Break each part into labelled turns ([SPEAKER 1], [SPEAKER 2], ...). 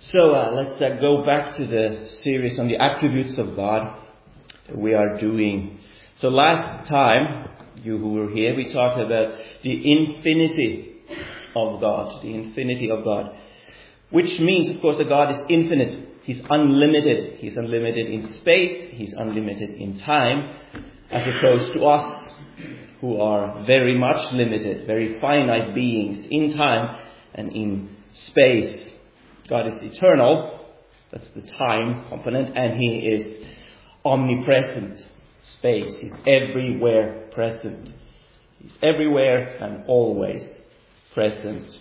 [SPEAKER 1] So let's go back to the series on the attributes of God that we are doing. So last time, you who were here, we talked about the infinity of God. The infinity of God. Which means, of course, that God is infinite. He's unlimited. He's unlimited in space. He's unlimited in time. As opposed to us, who are very much limited, very finite beings in time and in space. God is eternal, that's the time component, and He is omnipresent, space. He's everywhere present. He's everywhere and always present.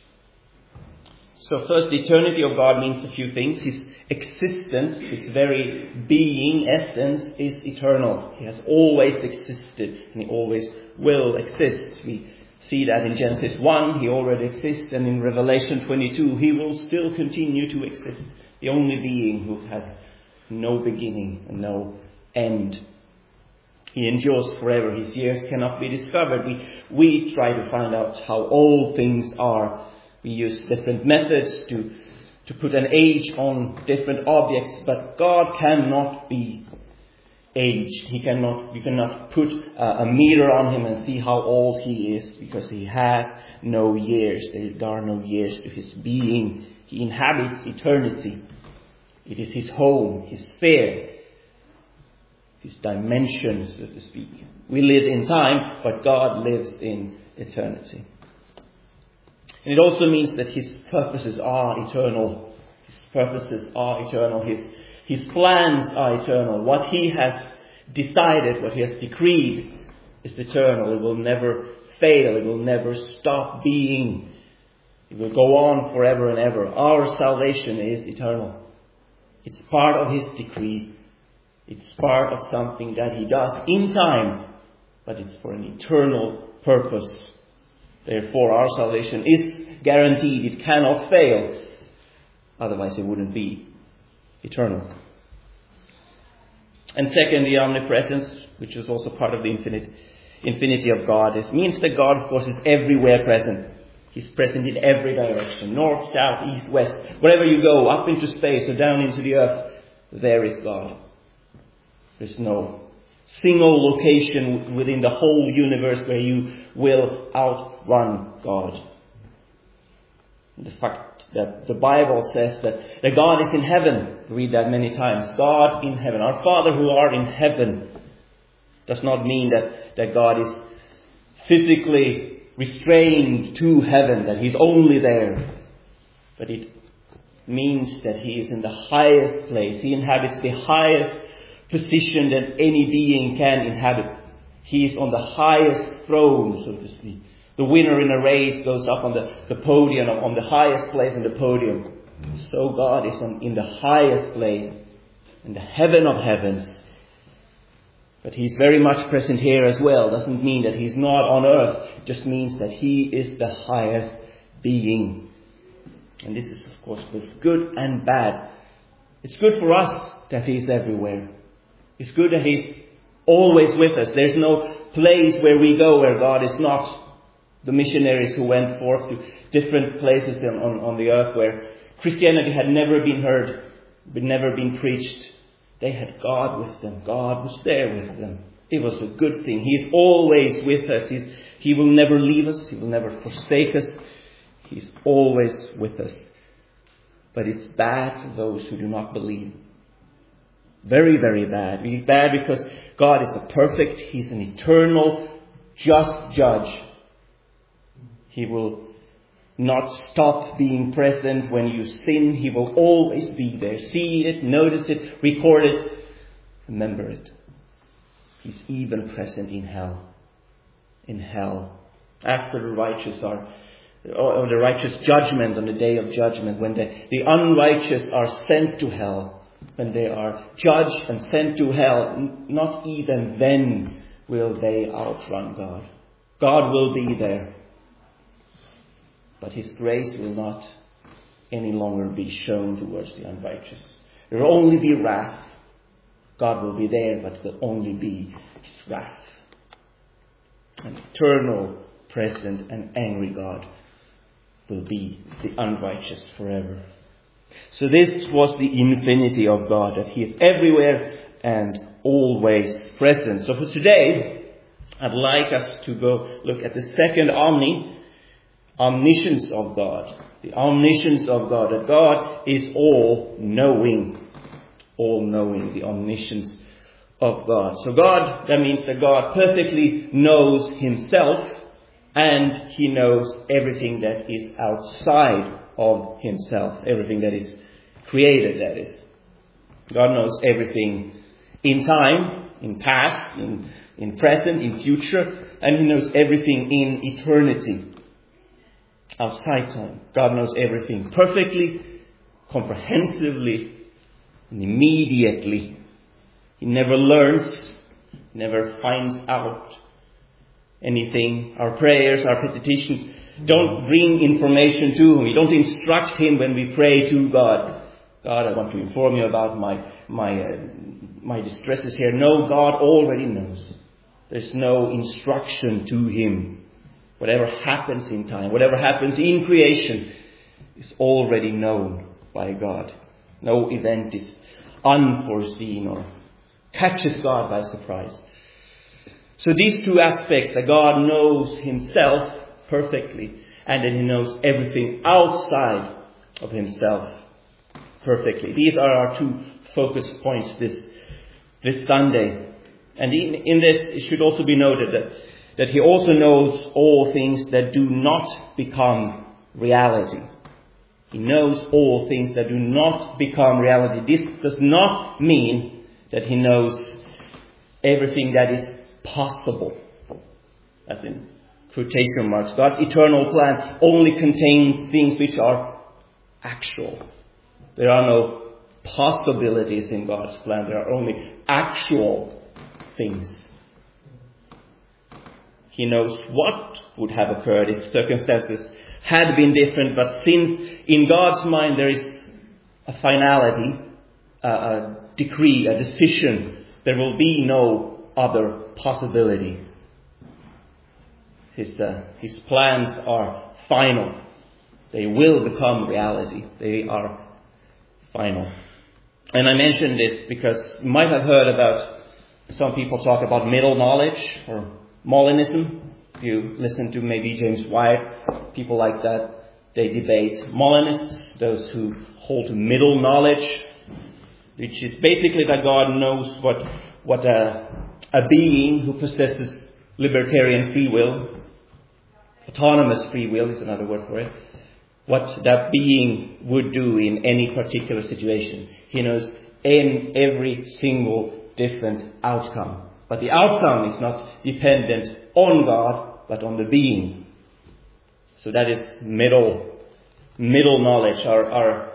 [SPEAKER 1] So first, the eternity of God means a few things. His existence, His very being, essence, is eternal. He has always existed, and He always will exist. We see that in Genesis 1, He already exists, and in Revelation 22, He will still continue to exist. The only being who has no beginning and no end. He endures forever. His years cannot be discovered. We try to find out how old things are. We use different methods to put an age on different objects, but God cannot be aged. You cannot put a meter on Him and see how old He is, because He has no years. There are no years to His being. He inhabits eternity. It is His home, His sphere, His dimension, so to speak. We live in time, but God lives in eternity. And it also means that His purposes are eternal. His purposes are eternal. His plans are eternal. What He has decided, what He has decreed is eternal. It will never fail. It will never stop being. It will go on forever and ever. Our salvation is eternal. It's part of His decree. It's part of something that He does in time, but it's for an eternal purpose. Therefore, our salvation is guaranteed. It cannot fail. Otherwise, it wouldn't be eternal. And second, the omnipresence, which is also part of the infinity of God, means that God, of course, is everywhere present. He's present in every direction. North, south, east, west. Wherever you go, up into space or down into the earth, there is God. There's no single location within the whole universe where you will outrun God. The fact that the Bible says that God is in heaven, we read that many times. God in heaven. Our Father who art in heaven does not mean that God is physically restrained to heaven, that He's only there. But it means that He is in the highest place. He inhabits the highest position that any being can inhabit. He is on the highest throne, so to speak. The winner in a race goes up on the podium, on the highest place on the podium. So God is in the highest place, in the heaven of heavens. But He's very much present here as well. Doesn't mean that He's not on earth. It just means that He is the highest being. And this is, of course, both good and bad. It's good for us that He is everywhere. It's good that He's always with us. There's no place where we go where God is not. The missionaries who went forth to different places on the earth where Christianity had never been heard, but never been preached, they had God with them. God was there with them. It was a good thing. He's always with us. He will never leave us. He will never forsake us. He's always with us. But it's bad for those who do not believe. Very, very bad. It's bad because God is a perfect, He's an eternal, just judge. He will not stop being present when you sin. He will always be there. See it, notice it, record it, remember it. He's even present in hell. In hell. After the righteous or the righteous judgment on the day of judgment, when the unrighteous are sent to hell, when they are judged and sent to hell, not even then will they outrun God. God will be there. But His grace will not any longer be shown towards the unrighteous. There will only be wrath. God will be there, but it will only be His wrath. An eternal, present and angry God will be the unrighteous forever. So this was the infinity of God, that He is everywhere and always present. So for today, I'd like us to go look at the second omniscience of God. The omniscience of God, that God is all-knowing. All-knowing, the omniscience of God. So God, that means that God perfectly knows Himself, and He knows everything that is outside of Himself. Everything that is created, that is. God knows everything in time, in past, in present, in future, and He knows everything in eternity. Outside time. God knows everything perfectly, comprehensively, and immediately. He never learns, never finds out anything. Our prayers, our petitions don't bring information to Him. We don't instruct Him when we pray to God. God, I want to inform you about my distresses here. No, God already knows. There's no instruction to Him. Whatever happens in time, whatever happens in creation is already known by God. No event is unforeseen or catches God by surprise. So these two aspects, that God knows Himself perfectly, and then He knows everything outside of Himself perfectly. These are our two focus points this Sunday. And in this, it should also be noted that He also knows all things that do not become reality. He knows all things that do not become reality. This does not mean that He knows everything that is possible, as in quotation marks. God's eternal plan only contains things which are actual. There are no possibilities in God's plan. There are only actual things. He knows what would have occurred if circumstances had been different, but since in God's mind there is a finality, a decree, a decision, there will be no other possibility. His plans are final. They will become reality. They are final. And I mention this because you might have heard about, some people talk about middle knowledge or Molinism. If you listen to maybe James White, people like that, they debate Molinists, those who hold to middle knowledge, which is basically that God knows what a being who possesses libertarian free will, autonomous free will is another word for it, what that being would do in any particular situation. He knows in every single different outcome. But the outcome is not dependent on God, but on the being. So that is middle knowledge, or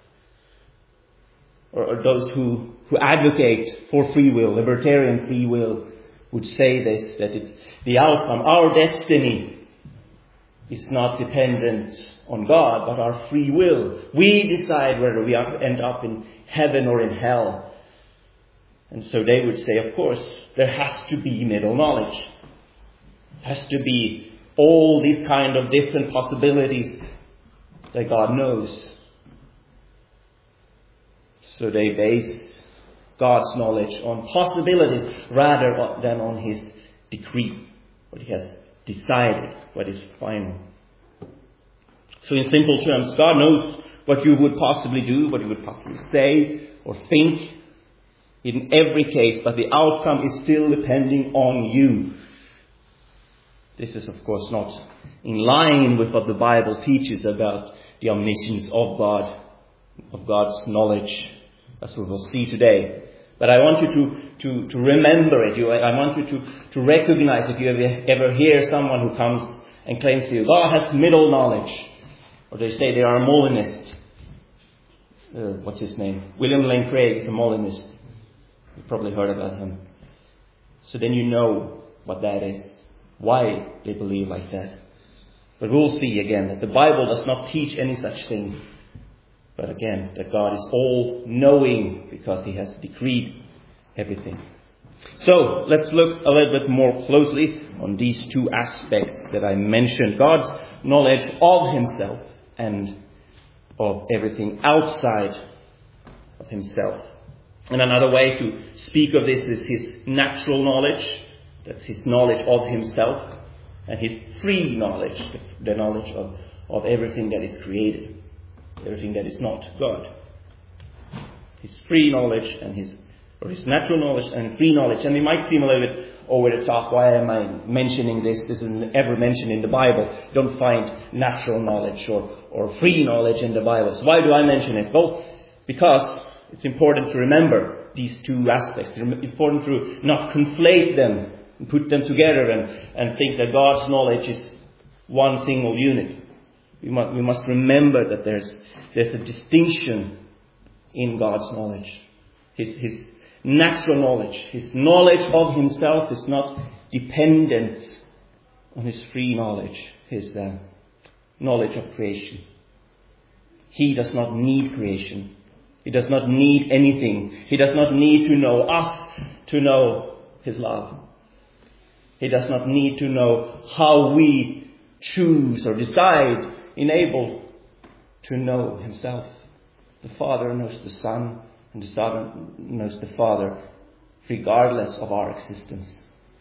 [SPEAKER 1] those who advocate for free will, libertarian free will, would say this, that the outcome, our destiny, is not dependent on God, but our free will. We decide whether we end up in heaven or in hell. And so they would say, of course, there has to be middle knowledge. There has to be all these kind of different possibilities that God knows. So they base God's knowledge on possibilities rather than on His decree, what He has decided, what is final. So in simple terms, God knows what you would possibly do, what you would possibly say or think in every case, but the outcome is still depending on you. This is, of course, not in line with what the Bible teaches about the omniscience of God, of God's knowledge, as we will see today. But I want you to remember it. I want you to recognize, if you ever hear someone who comes and claims to you, God has middle knowledge, or they say they are a Molinist. What's his name? William Lane Craig is a Molinist. You've probably heard about him. So then you know what that is, why they believe like that. But we'll see again that the Bible does not teach any such thing. But again, that God is all-knowing because He has decreed everything. So, let's look a little bit more closely on these two aspects that I mentioned. God's knowledge of Himself and of everything outside of himself. And another way to speak of this is his natural knowledge. That's his knowledge of himself. And his free knowledge, the knowledge of everything that is created, everything that is not God. His free knowledge and his natural knowledge and free knowledge. And it might seem a little bit over the top. Why am I mentioning this? This isn't ever mentioned in the Bible. You don't find natural knowledge or free knowledge in the Bible. So why do I mention it? Well, because it's important to remember these two aspects. It's important to not conflate them and put them together and think that God's knowledge is one single unit. We must remember that there's a distinction in God's knowledge. His natural knowledge, his knowledge of himself is not dependent on his free knowledge, his knowledge of creation. He does not need creation. He does not need anything. He does not need to know us to know his love. He does not need to know how we choose or decide, enabled to know himself. The Father knows the Son, and the Son knows the Father, regardless of our existence.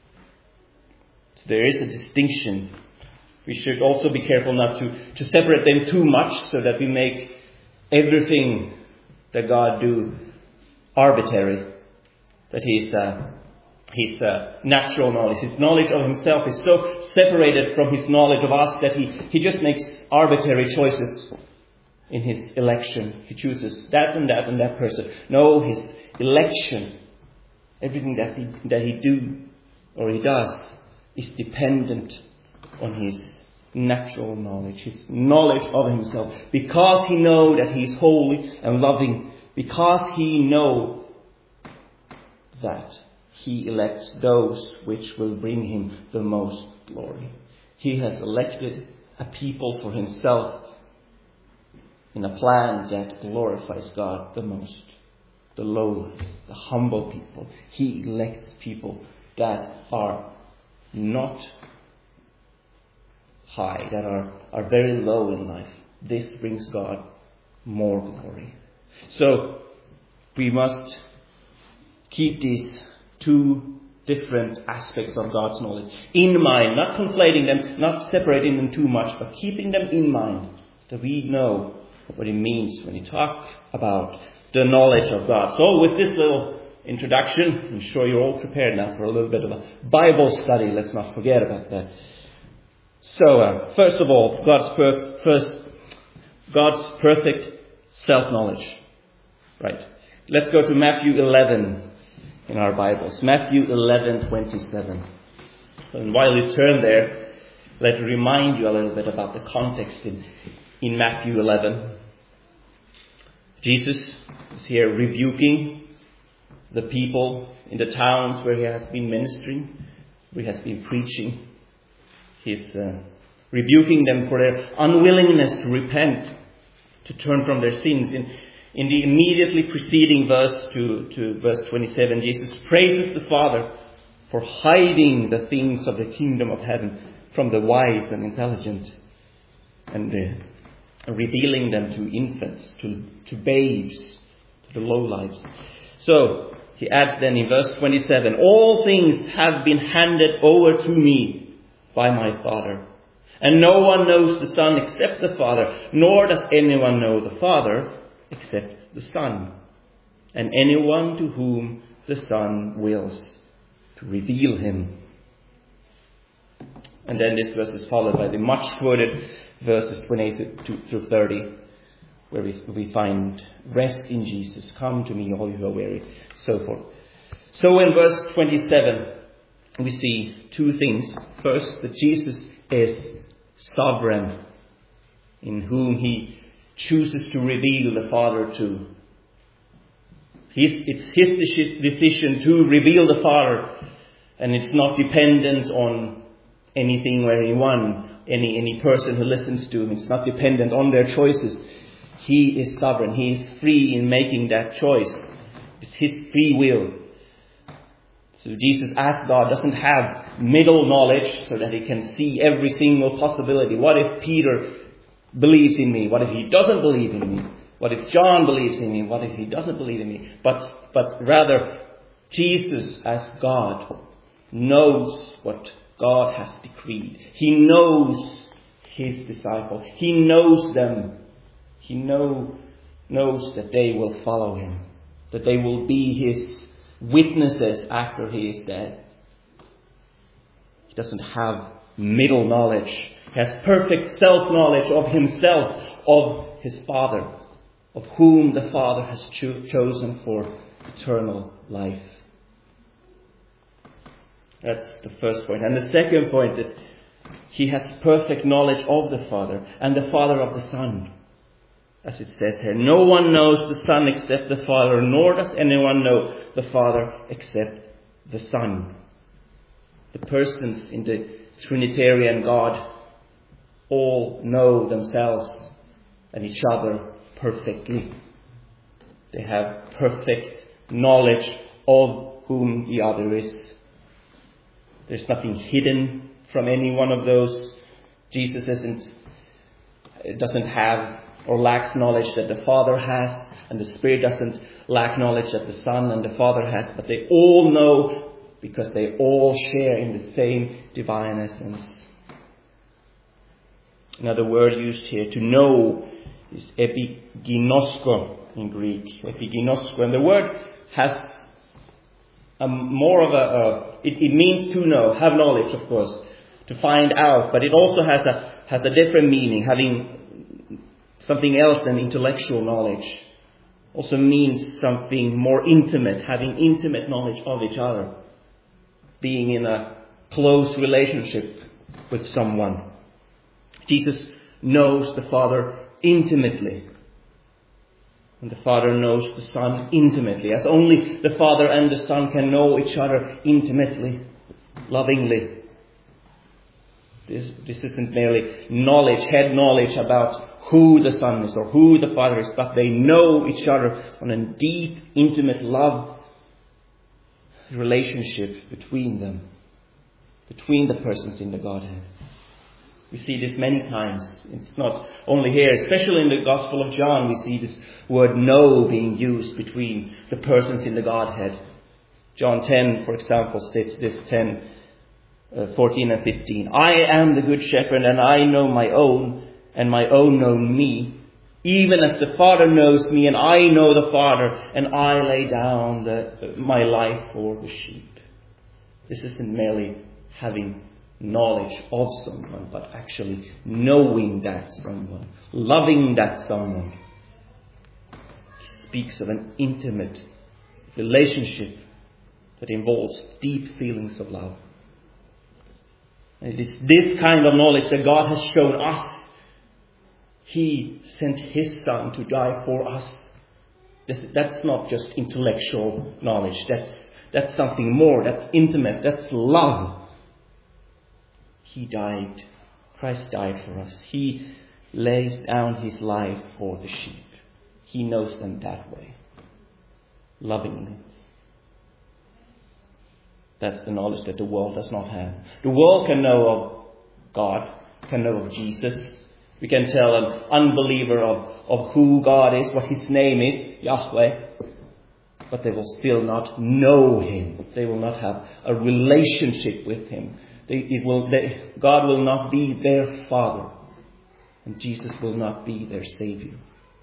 [SPEAKER 1] So there is a distinction. We should also be careful not to separate them too much, so that we make everything that God do arbitrary. That his natural knowledge, his knowledge of himself is so separated from his knowledge of us that he just makes arbitrary choices in his election. He chooses that and that and that person. No, his election, everything that he do or he does, is dependent on his natural knowledge, his knowledge of himself. Because he knows that he is holy and loving, because he knows that he elects those which will bring him the most glory. He has elected a people for himself in a plan that glorifies God the most. The lowly, the humble people. He elects people that are not high, that are very low in life. This brings God more glory. So we must keep these two different aspects of God's knowledge in mind, not conflating them, not separating them too much, but keeping them in mind, that we know what it means when you talk about the knowledge of God. So with this little introduction, I'm sure you're all prepared now for a little bit of a Bible study. Let's not forget about that. So, first of all, God's perfect self-knowledge. Right. Let's go to Matthew 11 in our Bibles. Matthew 11:27. And while you turn there, let me remind you a little bit about the context in Matthew 11. Jesus is here rebuking the people in the towns where he has been ministering, where he has been preaching. He's rebuking them for their unwillingness to repent, to turn from their sins. In the immediately preceding verse to verse 27, Jesus praises the Father for hiding the things of the kingdom of heaven from the wise and intelligent, and revealing them to infants, to babes, to the lowlifes. So he adds then in verse 27, all things have been handed over to me by my Father. And no one knows the Son except the Father, nor does anyone know the Father except the Son, and anyone to whom the Son wills to reveal him. And then this verse is followed by the much quoted verses 28 through 30, where we find rest in Jesus. Come to me, all you who are weary, so forth. So in verse 27, we see two things. First, that Jesus is sovereign, in whom he chooses to reveal the Father to. It's his decision to reveal the Father, and it's not dependent on anything or anyone, any person who listens to him. It's not dependent on their choices. He is sovereign. He is free in making that choice. It's his free will. So Jesus, as God, doesn't have middle knowledge so that he can see every single possibility. What if Peter believes in me? What if he doesn't believe in me? What if John believes in me? What if he doesn't believe in me? But rather, Jesus as God knows what God has decreed. He knows his disciples. He knows them. He knows that they will follow him, that they will be his witnesses after he is dead. He doesn't have middle knowledge. He has perfect self-knowledge of himself, of his Father, of whom the Father has chosen for eternal life. That's the first point. And the second point, that he has perfect knowledge of the Father and the Father of the Son. As it says here, no one knows the Son except the Father, nor does anyone know the Father except the Son. The persons in the Trinitarian God all know themselves and each other perfectly. They have perfect knowledge of whom the other is. There's nothing hidden from any one of those. Jesus doesn't have or lacks knowledge that the Father has, and the Spirit doesn't lack knowledge that the Son and the Father has, but they all know because they all share in the same divine essence. Another word used here, to know, is epiginosko in Greek. Epiginosko. And the word has more of it means to know, have knowledge, of course, to find out, but it also has a different meaning, having something else than intellectual knowledge. Also means something more intimate, having intimate knowledge of each other, being in a close relationship with someone. Jesus knows the Father intimately, and the Father knows the Son intimately, as only the Father and the Son can know each other intimately, lovingly. This isn't merely knowledge, head knowledge about who the Son is or who the Father is, but they know each other on a deep, intimate love relationship between them, between the persons in the Godhead. We see this many times. It's not only here, especially in the Gospel of John, we see this word know being used between the persons in the Godhead. John 10, for example, states this, 14 and 15. I am the good shepherd, and I know my own, and my own know me, even as the Father knows me, and I know the Father, and I lay down my life for the sheep. This isn't merely having knowledge of someone, but actually knowing that someone, loving that someone. He speaks of an intimate relationship that involves deep feelings of love. And it is this kind of knowledge that God has shown us. He sent His Son to die for us. That's not just intellectual knowledge. That's something more. That's intimate. That's love. He died. Christ died for us. He lays down His life for the sheep. He knows them that way. Lovingly. That's the knowledge that the world does not have. The world can know of God, can know of Jesus. We can tell an unbeliever of who God is, what His name is, Yahweh. But they will still not know Him. They will not have a relationship with Him. God will not be their Father. And Jesus will not be their Savior.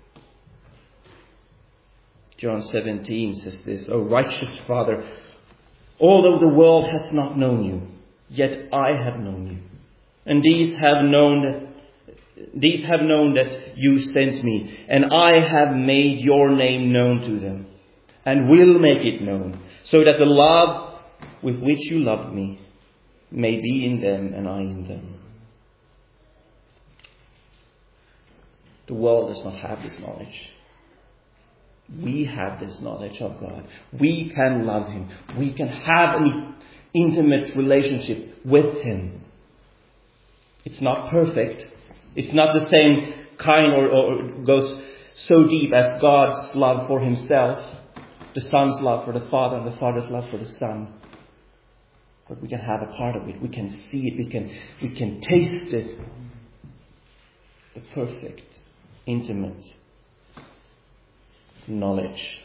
[SPEAKER 1] John 17 says this, O righteous Father, although the world has not known you, yet I have known you. And these have known that you sent me, and I have made your name known to them, and will make it known, so that the love with which you loved me may be in them and I in them. The world does not have this knowledge. We have this knowledge of God. We can love Him. We can have an intimate relationship with Him. It's not perfect. It's not the same kind or goes so deep as God's love for Himself, the Son's love for the Father, and the Father's love for the Son. But we can have a part of it. We can see it. We can taste it. the perfect, intimate knowledge.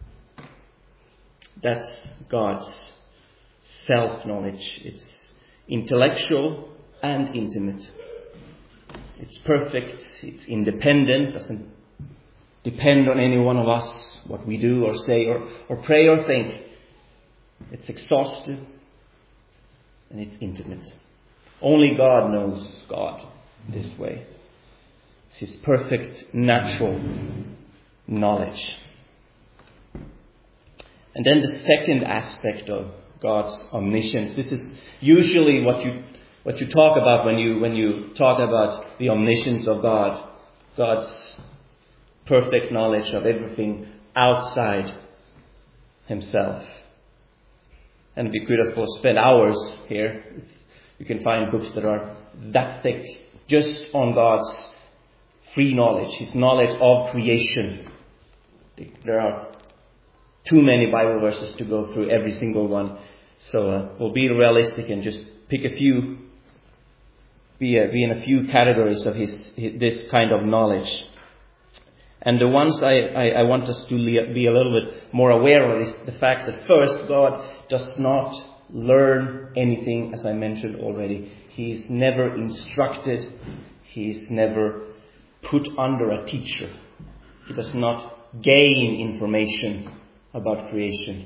[SPEAKER 1] That's God's self-knowledge. It's intellectual and intimate. It's perfect, it's independent, doesn't depend on any one of us, what we do or say or pray or think. It's exhaustive and it's intimate. Only God knows God this way. It's His perfect natural knowledge. And then the second aspect of God's omniscience. This is usually what you talk about when you talk about the omniscience of God. God's perfect knowledge of everything outside Himself. And we could, of course, spend hours here. You can find books that are that thick just on God's free knowledge, His knowledge of creation. There are too many Bible verses to go through every single one. So we'll be realistic and just pick a few, be in a few categories of this kind of knowledge. And the ones I want us to be a little bit more aware of is the fact that first, God does not learn anything, as I mentioned already. He is never instructed. He is never put under a teacher. He does not gain information about creation.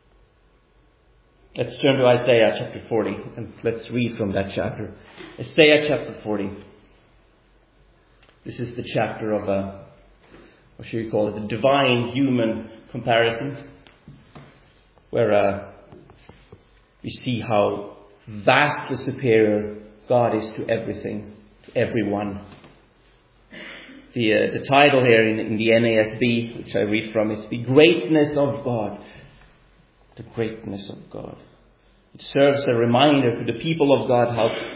[SPEAKER 1] Let's turn to Isaiah chapter 40 and let's read from that chapter. Isaiah chapter 40. This is the chapter of what should we call it? The divine human comparison, where we see how vastly superior God is to everything, to everyone. The title here in the NASB, which I read from, is The Greatness of God. The greatness of God. It serves a reminder to the people of God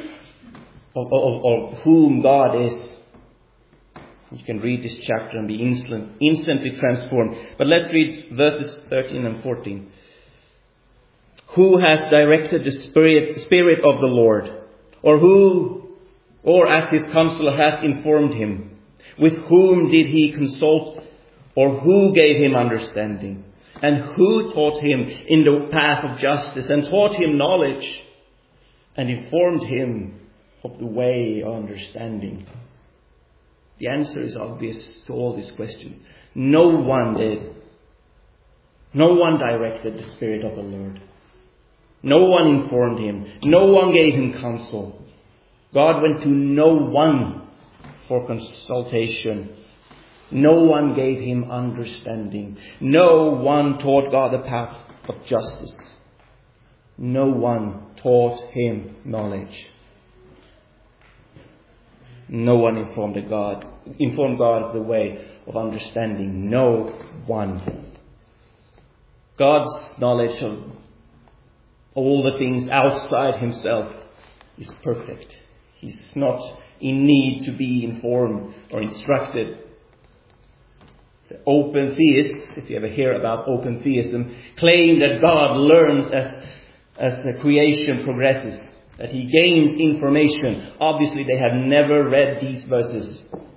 [SPEAKER 1] of whom God is. You can read this chapter and be instantly transformed. But let's read verses 13 and 14. Who has directed the Spirit of the Lord? Or as His counselor has informed Him? With whom did He consult? Or who gave Him understanding? And who taught Him in the path of justice? And taught Him knowledge? And informed Him of the way of understanding? The answer is obvious to all these questions. No one did. No one directed the Spirit of the Lord. No one informed Him. No one gave Him counsel. God went to no one for consultation. No one gave Him understanding. No one taught God the path of justice. No one taught Him knowledge. No one informed God of the way of understanding. No one. God's knowledge of all the things outside Himself is perfect. He's not in need to be informed or instructed. The open theists, if you ever hear about open theism, claim that God learns as the creation progresses, that He gains information. Obviously, they have never read these verses.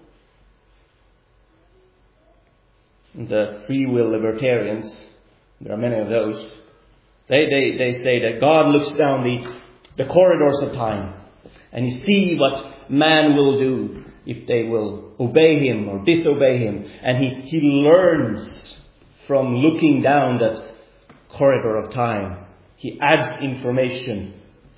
[SPEAKER 1] The free will libertarians, there are many of those, they say that God looks down the corridors of time and He sees what man will do if they will obey Him or disobey Him. And he learns from looking down that corridor of time. He adds information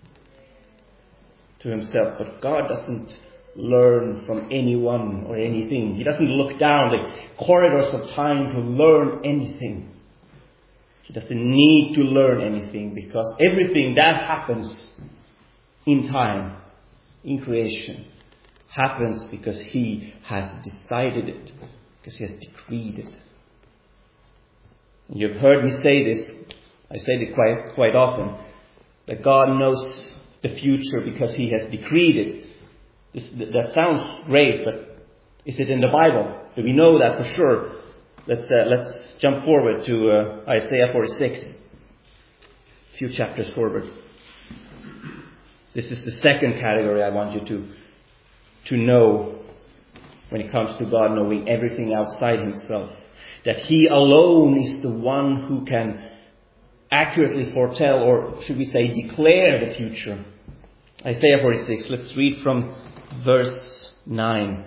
[SPEAKER 1] to Himself. But God doesn't learn from anyone or anything. He doesn't look down the corridors of time to learn anything. He doesn't need to learn anything, because everything that happens in time, in creation, happens because He has decided it, because He has decreed it. You've heard me say this, I say it quite often, that God knows the future because He has decreed it. That sounds great, but is it in the Bible? Do we know that for sure? Let's jump forward to Isaiah 46, a few chapters forward. This is the second category I want you to know when it comes to God knowing everything outside himself. That he alone is the one who can accurately foretell, or should we say declare, the future. Isaiah 46, let's read from verse 9.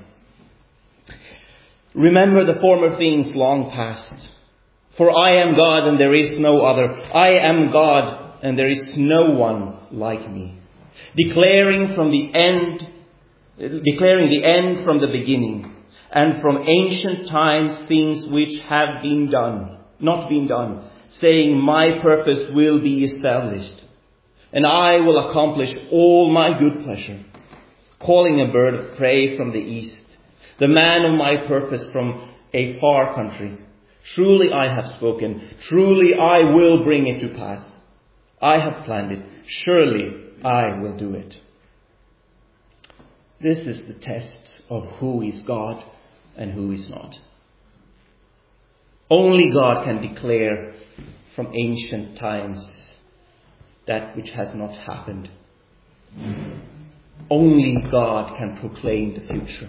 [SPEAKER 1] Remember the former things long past. For I am God and there is no other. I am God and there is no one like me. Declaring the end from the beginning, and from ancient times things which have been done, not been done, saying, my purpose will be established, and I will accomplish all my good pleasure. Calling a bird of prey from the east, the man of my purpose from a far country. Truly I have spoken, truly I will bring it to pass. I have planned it, surely I will do it. This is the test of who is God and who is not. Only God can declare from ancient times that which has not happened. Only God can proclaim the future.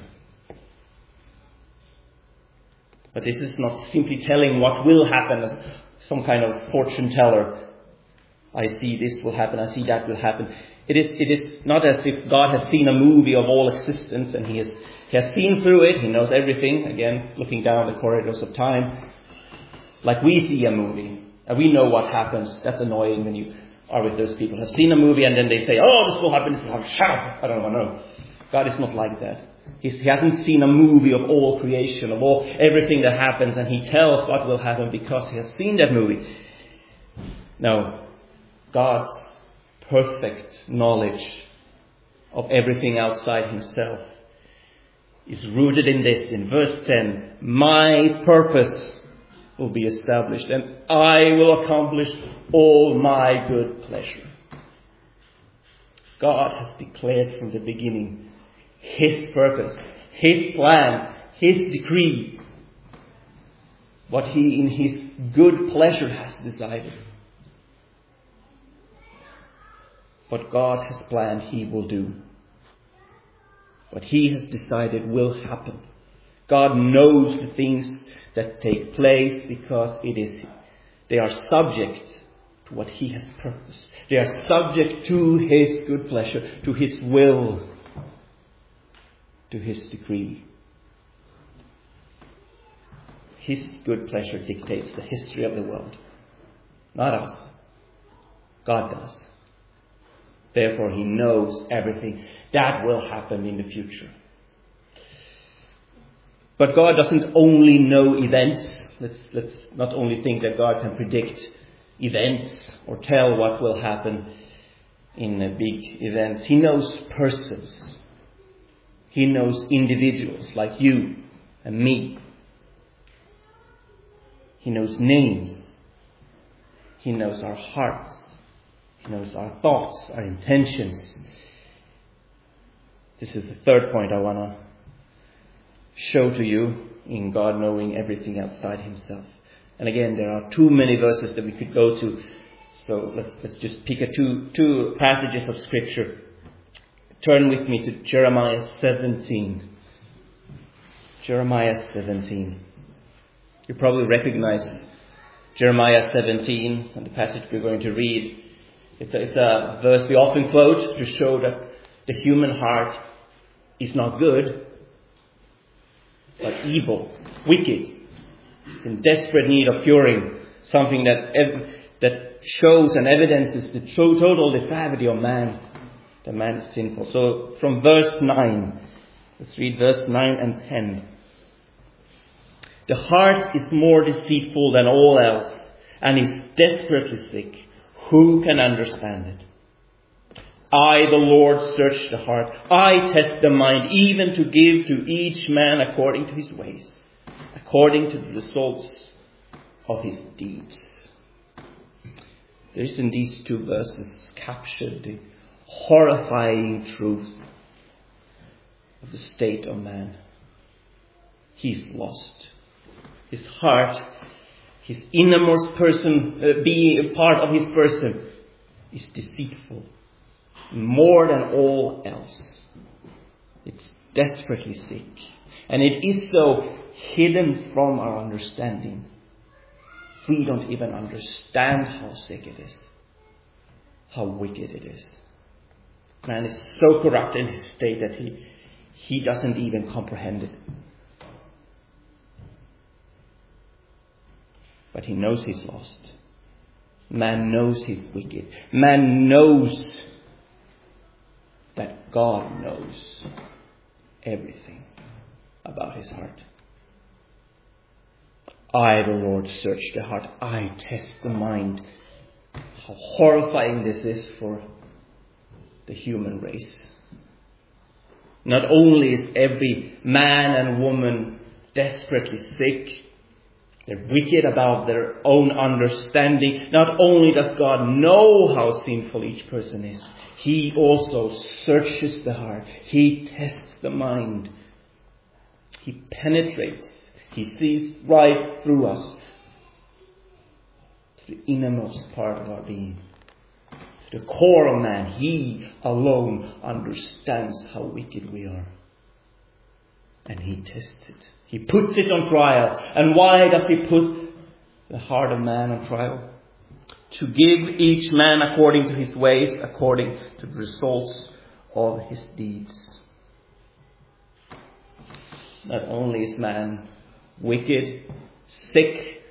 [SPEAKER 1] But this is not simply telling what will happen as some kind of fortune teller. I see this will happen, I see that will happen. It is not as if God has seen a movie of all existence and he has seen through it, he knows everything, again, looking down the corridors of time. Like we see a movie, and we know what happens. That's annoying when you are with those people who have seen a movie and then they say, oh, this will happen, this will happen, shut up. I don't want to know. God is not like that. He hasn't seen a movie of all creation, of everything that happens, and he tells what will happen because he has seen that movie. No. God's perfect knowledge of everything outside himself is rooted in this, in verse 10. My purpose will be established, and I will accomplish all my good pleasure. God has declared from the beginning his purpose, his plan, his decree, what he in his good pleasure has decided. What God has planned, he will do. What he has decided will happen. God knows the things that take place because they are subject to what he has purposed. They are subject to his good pleasure, to his will, to his decree. His good pleasure dictates the history of the world, not us. God does. Therefore, he knows everything that will happen in the future. But God doesn't only know events. Let's not only think that God can predict events or tell what will happen in big events. He knows persons. He knows individuals like you and me. He knows names. He knows our hearts. He knows our thoughts, our intentions. This is the third point I want to show to you in God knowing everything outside himself. And again, there are too many verses that we could go to. So let's just pick two passages of Scripture. Turn with me to Jeremiah 17. Jeremiah 17. You probably recognize Jeremiah 17 and the passage we're going to read. It's a verse we often quote to show that the human heart is not good, but evil, wicked. It's in desperate need of curing. Something that shows and evidences the total depravity of man. The man is sinful. So from verse 9, let's read verse 9 and 10. The heart is more deceitful than all else and is desperately sick. Who can understand it? I, the Lord, search the heart. I test the mind, even to give to each man according to his ways, according to the results of his deeds. There is in these two verses captured the horrifying truth of the state of man. He's lost. His heart, his innermost person, being a part of his person, is deceitful more than all else. It's desperately sick. And it is so hidden from our understanding. We don't even understand how sick it is, how wicked it is. Man is so corrupt in his state that he doesn't even comprehend it. But he knows he's lost. Man knows he's wicked. Man knows that God knows everything about his heart. I, the Lord, search the heart. I test the mind. How horrifying this is for the human race. Not only is every man and woman desperately sick, they're wicked about their own understanding. Not only does God know how sinful each person is, He also searches the heart. He tests the mind. He penetrates. He sees right through us, to the innermost part of our being, to the core of man. He alone understands how wicked we are. And He tests it. He puts it on trial. And why does He put the heart of man on trial? To give each man according to his ways, according to the results of his deeds. Not only is man wicked, sick,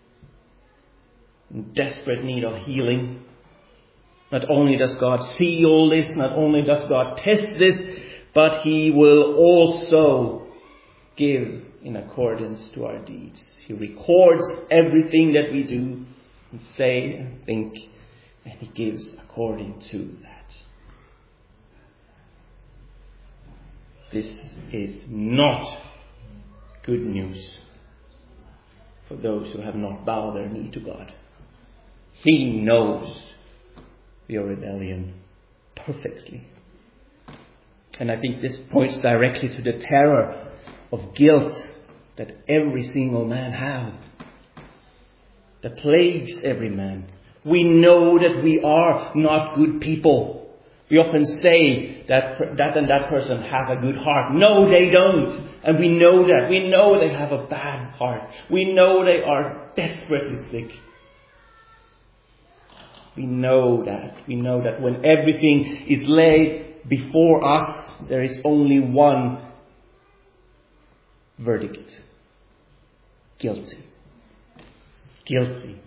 [SPEAKER 1] in desperate need of healing. Not only does God see all this, not only does God test this, but He will also give in accordance to our deeds. He records everything that we do and say and think, and He gives according to that. This is not good news for those who have not bowed their knee to God. He knows your rebellion perfectly. And I think this points directly to the terror of guilt that every single man has, that plagues every man. We know that we are not good people. We often say that and that person has a good heart. No, they don't. And we know that. We know they have a bad heart. We know they are desperately sick. We know that. We know that when everything is laid before us, there is only one verdict. Guilty. Guilty.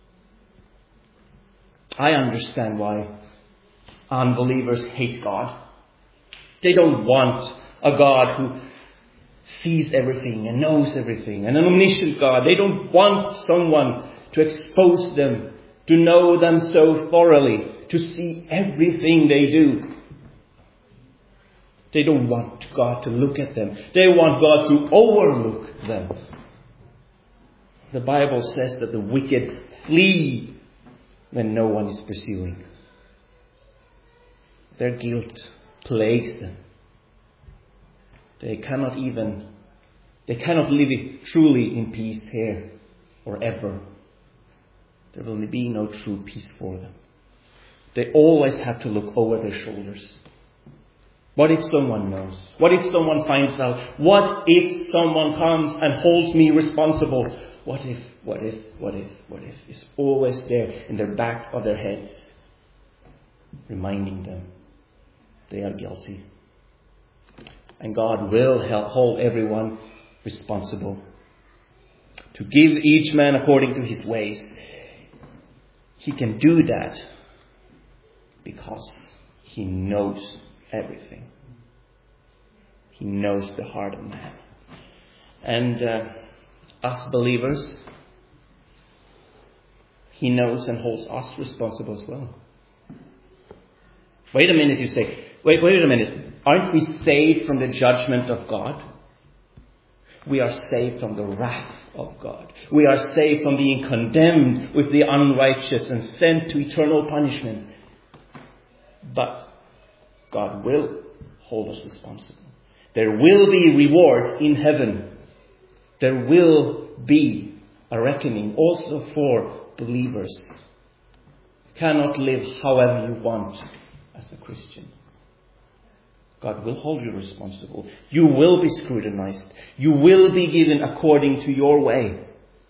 [SPEAKER 1] I understand why unbelievers hate God. They don't want a God who sees everything and knows everything, and an omniscient God. They don't want someone to expose them, to know them so thoroughly, to see everything they do. They don't want God to look at them. They want God to overlook them. The Bible says that the wicked flee when no one is pursuing. Their guilt plagues them. They cannot live truly in peace here or ever. There will be no true peace for them. They always have to look over their shoulders. What if someone knows? What if someone finds out? What if someone comes and holds me responsible? What if? It's always there in the back of their heads, reminding them they are guilty. And God will hold everyone responsible, to give each man according to his ways. He can do that because He knows everything. He knows the heart of man. And us believers, He knows and holds us responsible as well. Wait a minute, you say. Wait a minute. Aren't we saved from the judgment of God? We are saved from the wrath of God. We are saved from being condemned with the unrighteous and sent to eternal punishment. But God will hold us responsible. There will be rewards in heaven. There will be a reckoning also for believers. You cannot live however you want as a Christian. God will hold you responsible. You will be scrutinized. You will be given according to your way.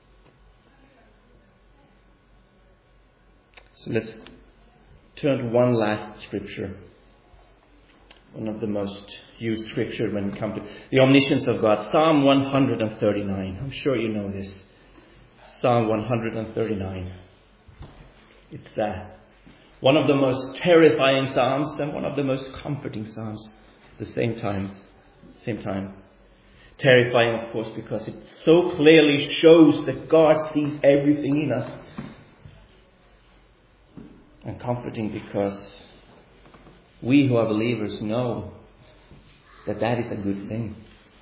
[SPEAKER 1] So let's turn to one last scripture. One of the most used scripture when it comes to the omniscience of God. Psalm 139. I'm sure you know this. Psalm 139. It's one of the most terrifying psalms and one of the most comforting psalms at the same time. Terrifying, of course, because it so clearly shows that God sees everything in us. And comforting because we who are believers know that that is a good thing.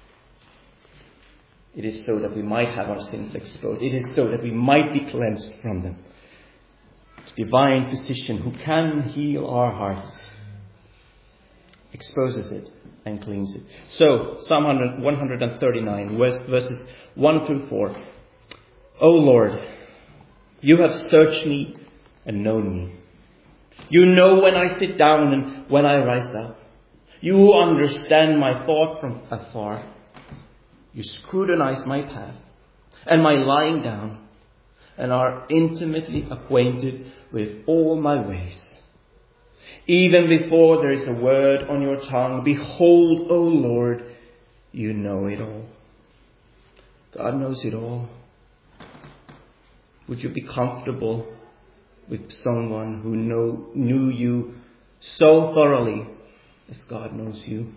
[SPEAKER 1] It is so that we might have our sins exposed. It is so that we might be cleansed from them. The divine physician who can heal our hearts exposes it and cleans it. So, Psalm 139, verses 1 through 4. O Lord, you have searched me and known me. You know when I sit down and when I rise up. You understand my thought from afar. You scrutinize my path and my lying down, and are intimately acquainted with all my ways. Even before there is a word on your tongue, behold, O Lord, you know it all. God knows it all. Would you be comfortable with someone who knew you so thoroughly as God knows you?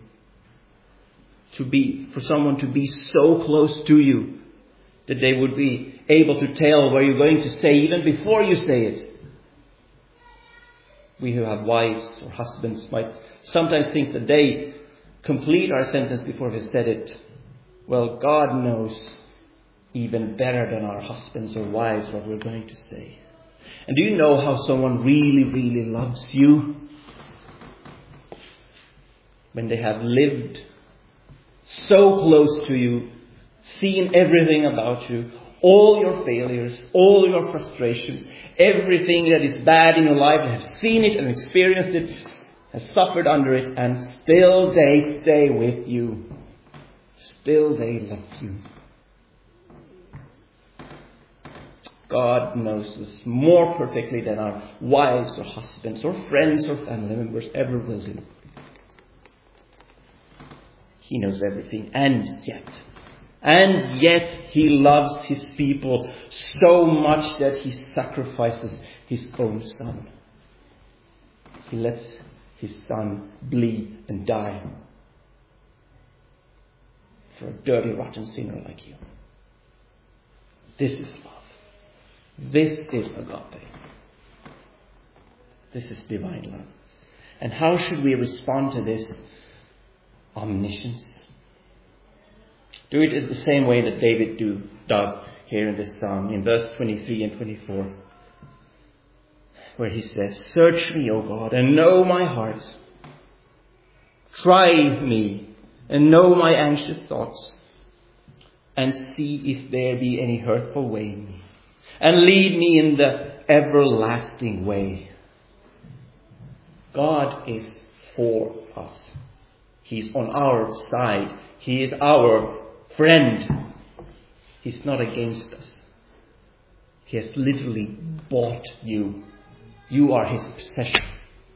[SPEAKER 1] For someone to be so close to you that they would be able to tell what you're going to say even before you say it. We who have wives or husbands might sometimes think that they complete our sentence before we've said it. Well, God knows even better than our husbands or wives what we're going to say. And do you know how someone really, really loves you? When they have lived so close to you, seen everything about you, all your failures, all your frustrations, everything that is bad in your life, they have seen it and experienced it, has suffered under it, and still they stay with you. Still they love you. God knows us more perfectly than our wives or husbands or friends or family members ever will do. He knows everything, and yet He loves His people so much that He sacrifices His own Son. He lets His Son bleed and die for a dirty, rotten sinner like you. This is love. This is agape. This is divine love. And how should we respond to this omniscience? Do it in the same way that David does here in this psalm, in verse 23 and 24, where he says, "Search me, O God, and know my heart. Try me and know my anxious thoughts, and see if there be any hurtful way in me, and lead me in the everlasting way." God is for us. He's on our side. He is our friend. He's not against us. He has literally bought you. You are His possession.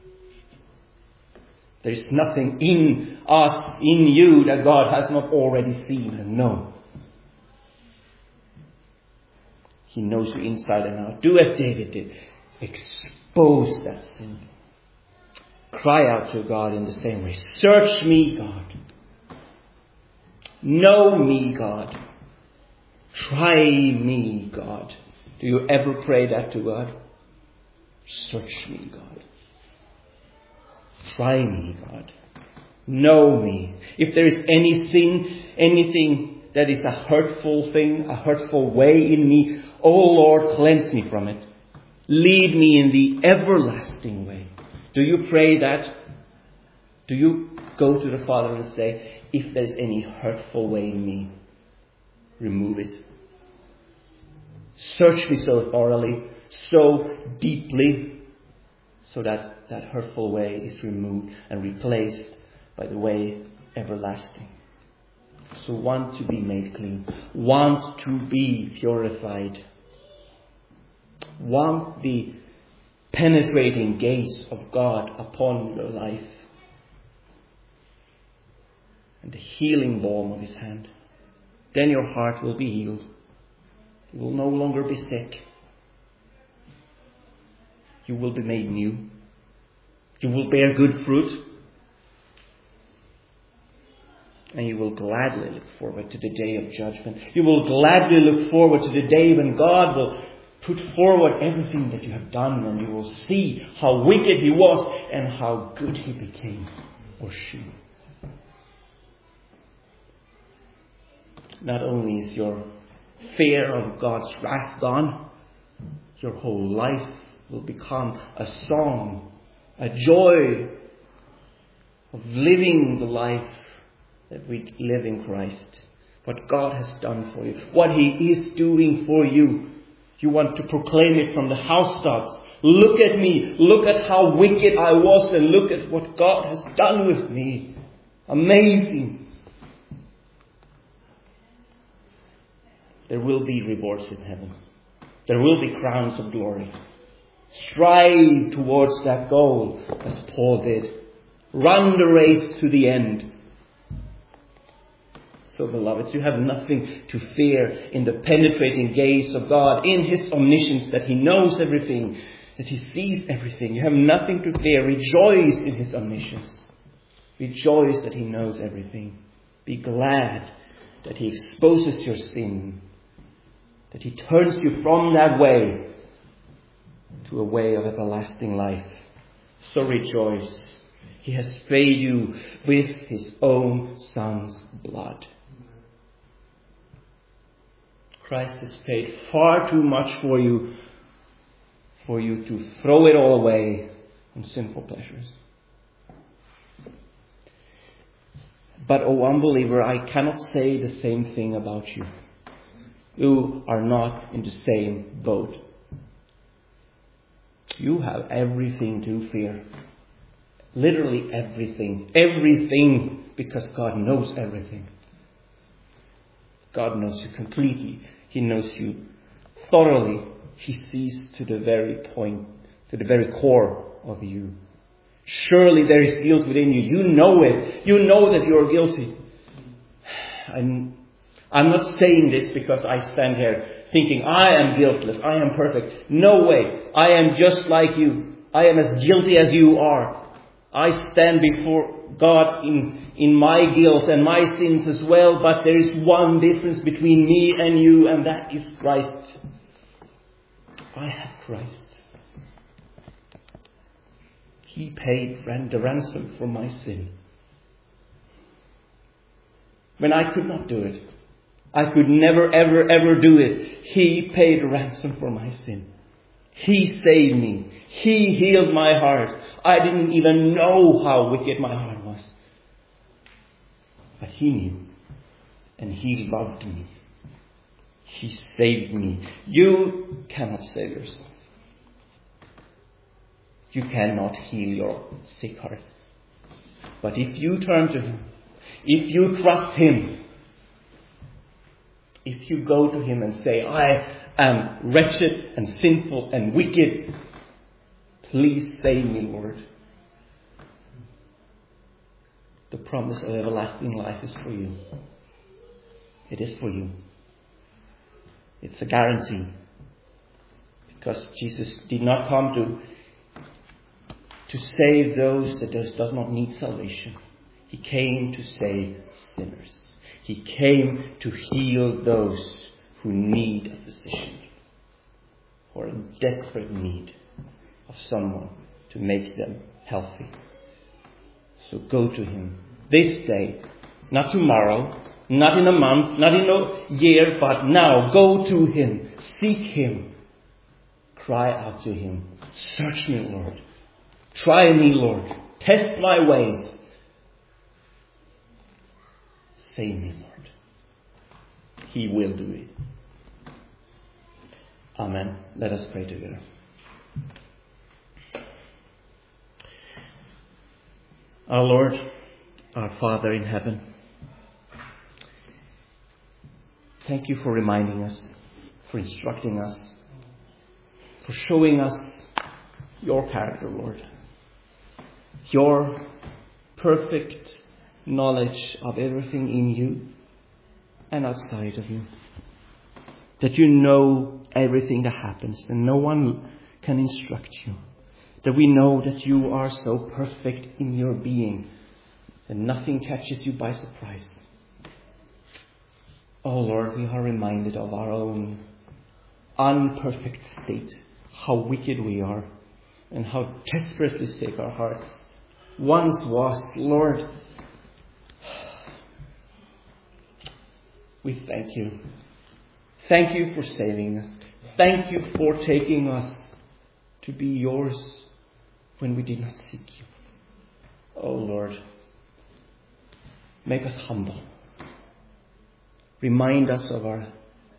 [SPEAKER 1] There is nothing in us, in you, that God has not already seen and known. He knows you inside and out. Do as David did. Expose that sin. Cry out to God in the same way. Search me, God. Know me, God. Try me, God. Do you ever pray that to God? Search me, God. Try me, God. Know me. If there is anything that is a hurtful thing, a hurtful way in me, oh Lord, cleanse me from it. Lead me in the everlasting way. Do you pray that? Do you go to the Father and say, if there's any hurtful way in me, remove it? Search me so thoroughly, so deeply, so that that hurtful way is removed and replaced by the way everlasting. So want to be made clean. Want to be purified. Want the penetrating gaze of God upon your life. And the healing balm of His hand. Then your heart will be healed. You will no longer be sick. You will be made new. You will bear good fruit. And you will gladly look forward to the day of judgment. You will gladly look forward to the day when God will put forward everything that you have done, and you will see how wicked He was and how good He became, or she. Not only is your fear of God's wrath gone, your whole life will become a song, a joy of living the life that we live in Christ. What God has done for you, what He is doing for you. You want to proclaim it from the housetops. Look at me, look at how wicked I was, and look at what God has done with me. Amazing. There will be rewards in heaven. There will be crowns of glory. Strive towards that goal as Paul did. Run the race to the end. So, beloveds, you have nothing to fear in the penetrating gaze of God, in His omniscience, that He knows everything, that He sees everything. You have nothing to fear. Rejoice in His omniscience. Rejoice that He knows everything. Be glad that He exposes your sin, that He turns you from that way to a way of everlasting life. So rejoice. He has paid you with His own Son's blood. Christ has paid far too much for you to throw it all away on sinful pleasures. But, O unbeliever, I cannot say the same thing about you. You are not in the same boat. You have everything to fear. Literally everything. Everything, because God knows everything. God knows you completely. He knows you thoroughly. He sees to the very point, to the very core of you. Surely there is guilt within you. You know it. You know that you are guilty. I'm not saying this because I stand here thinking I am guiltless. I am perfect. No way. I am just like you. I am as guilty as you are. I stand before God in my guilt and my sins as well. But there is one difference between me and you, and that is Christ. I have Christ. He paid the ransom for my sin. When I could not do it, I could never, ever, ever do it. He paid a ransom for my sin. He saved me. He healed my heart. I didn't even know how wicked my heart was. But He knew. And He loved me. He saved me. You cannot save yourself. You cannot heal your sick heart. But if you turn to Him, if you trust Him, if you go to Him and say, I am wretched and sinful and wicked, please save me, Lord. The promise of everlasting life is for you. It is for you. It's a guarantee. Because Jesus did not come to save those that does not need salvation. He came to save sinners. He came to heal those who need a physician, who are in desperate need of someone to make them healthy. So go to Him this day, not tomorrow, not in a month, not in a year, but now. Go to Him. Seek Him. Cry out to Him. Search me, Lord. Try me, Lord. Test my ways. Save me, Lord. He will do it. Amen. Let us pray together. Our Lord, Our Father in heaven, thank you for reminding us, for instructing us, for showing us your character, Lord. Your perfect knowledge of everything in you and outside of you. That you know everything that happens and no one can instruct you. That we know that you are so perfect in your being that nothing catches you by surprise. Oh Lord, we are reminded of our own unperfect state, how wicked we are and how desperately sick our hearts once was. Lord, we thank you. Thank you for saving us. Thank you for taking us to be yours when we did not seek you. Oh Lord, make us humble. Remind us of our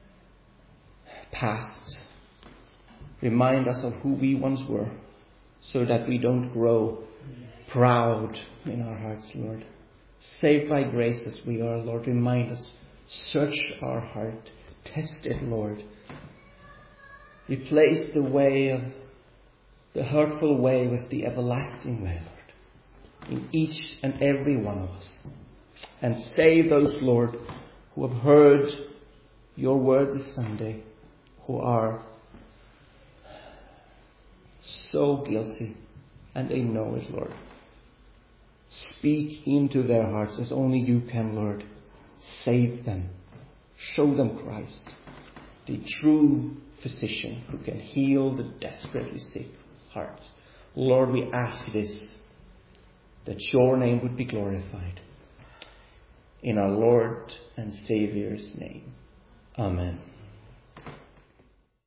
[SPEAKER 1] past. Remind us of who we once were, so that we don't grow proud in our hearts, Lord. Saved by grace as we are, Lord, remind us. Search our heart. Test it, Lord. Replace the way of the hurtful way with the everlasting way, Lord, in each and every one of us. And save those, Lord, who have heard your word this Sunday, who are so guilty, and they know it, Lord. Speak into their hearts as only you can, Lord. Save them. Show them Christ, the true physician who can heal the desperately sick heart. Lord, we ask this, that your name would be glorified. In our Lord and Saviour's name. Amen.